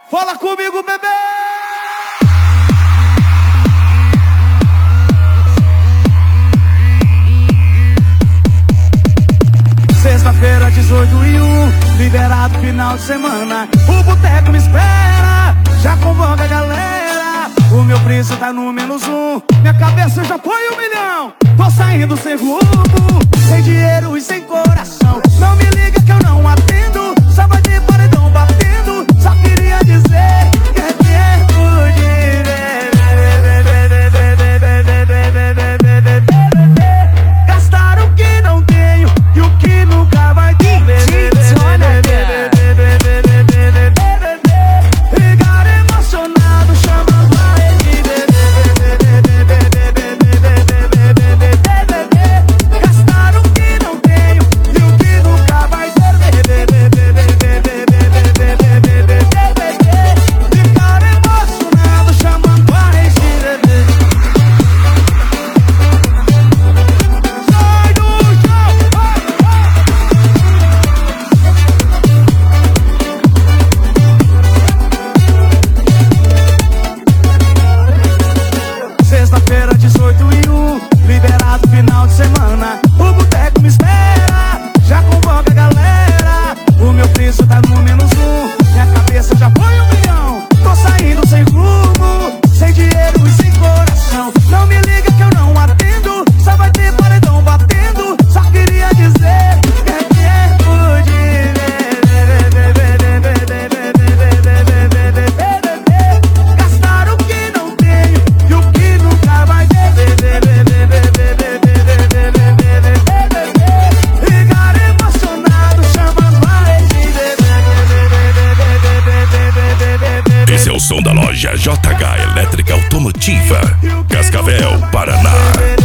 Fala comigo, bebê! Sexta-feira, 18/1, liberado final de semana. O boteco me espera, já convoca a galera. O meu preço tá no -1, minha cabeça já foi 1 milhão. Tô saindo sem rumo, sem dinheiro e sem coração. Não me liga que eu não atendo, só vai de paredão batendo. Só queria dizer que é tempo de gastar o que não tenho e o que nunca vai ter. Ficar emocionado chamando a rede. Gastar o que não tenho e o que nunca vai ter. Ficar emocionado chamando a rede. Sai do chão! Sexta-feira, 18/1, liberado final de semana. O boteco me espera, já convoca a galera. O meu preço tá no -1, minha cabeça já foi 1 milhão. Tô saindo sem rumo, sem dinheiro e sem coração. Não me liga que eu não atendo, só vai ter paredão batendo. Só queria dizer que é tempo de gastar o que não tenho e o que nunca vai ter. Ficar emocionado chamando a rede. Esse é o som da loja JH Elétrica Automotiva, Cascavel, Paraná.